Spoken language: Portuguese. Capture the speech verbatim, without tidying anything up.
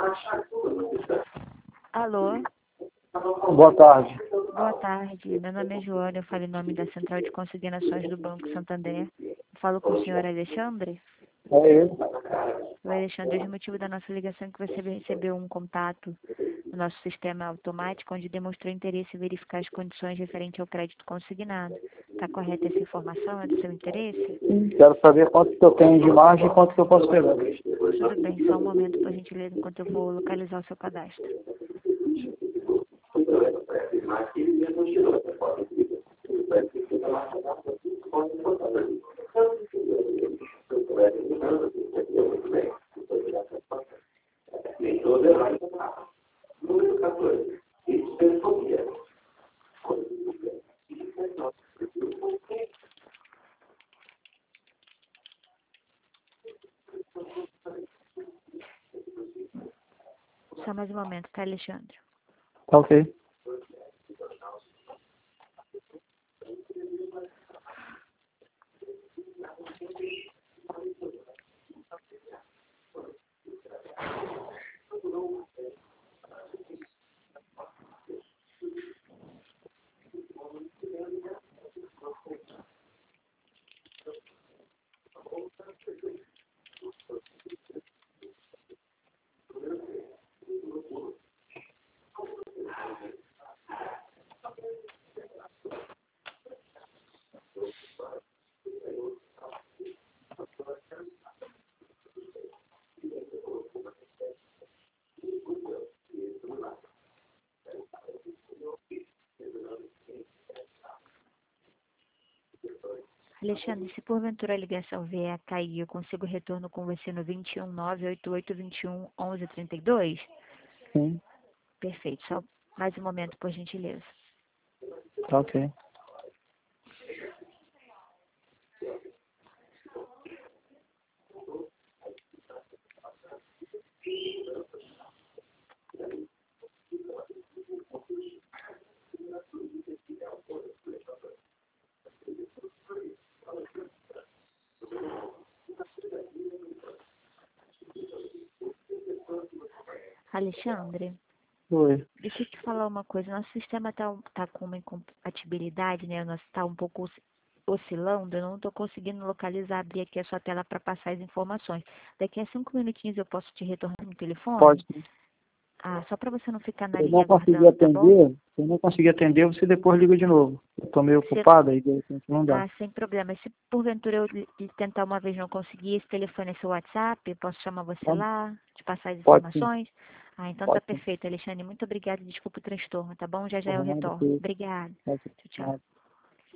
Alô? Boa tarde. Boa tarde. Meu nome é Joana, eu falo em nome da Central de Consignações do Banco Santander. Eu falo com o senhor Alexandre. É ele. O Alexandre, o motivo da nossa ligação é que você recebeu um contato no nosso sistema automático, onde demonstrou interesse em verificar as condições referentes ao crédito consignado. Está correta essa informação? É do seu interesse? Quero saber quanto que eu tenho de margem e quanto que eu posso pegar. Tudo bem, só um momento, por gentileza, enquanto eu vou localizar o seu cadastro. Só mais um momento, tá, Alexandre? Tá ok. Alexandre, se porventura a ligação vier a cair, eu consigo retorno com você no vinte e um, nove oito oito, vinte e um, onze, trinta e dois? Sim, Perfeito, só mais um momento, por gentileza. tá ok. Alexandre, Oi. deixa eu te falar uma coisa. Nosso sistema está tá com uma incompatibilidade, né? Nosso está um pouco osc- oscilando. Eu não estou conseguindo localizar, abrir aqui a sua tela para passar as informações. Daqui a cinco minutinhos eu posso te retornar no telefone? Pode sim. Ah, só para você não ficar na Se eu linha não conseguir aguardando, tá bom? atender, se eu não conseguir atender, você depois liga de novo. Eu tô meio Se- ocupado aí, de repente não dá. Ah, sem problema. Se porventura eu li- li- tentar uma vez não conseguir, esse telefone é seu WhatsApp, eu posso chamar você Pode, lá, te passar as pode sim. informações? Ah, então tá Pode sim. perfeito, Alexandre. Muito obrigada. Desculpa o transtorno, tá bom? Já já eu Por nada, retorno. por- Obrigada. pode- Tchau, tchau.